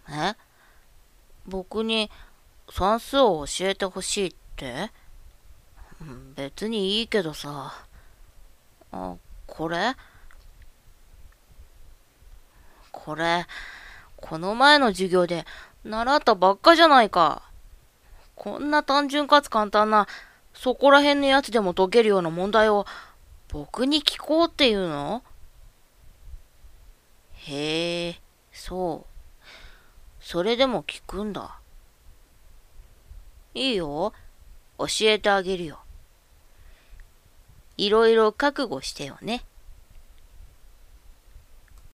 え、僕に算数を教えてほしいって？別にいいけどさ。あ、これこれ、この前の授業で習ったばっかじゃないか。こんな単純かつ簡単な、そこら辺のやつでも解けるような問題を僕に聞こうっていうの？へえ、そう。それでも聞くんだ。いいよ。教えてあげるよ。いろいろ覚悟してよね。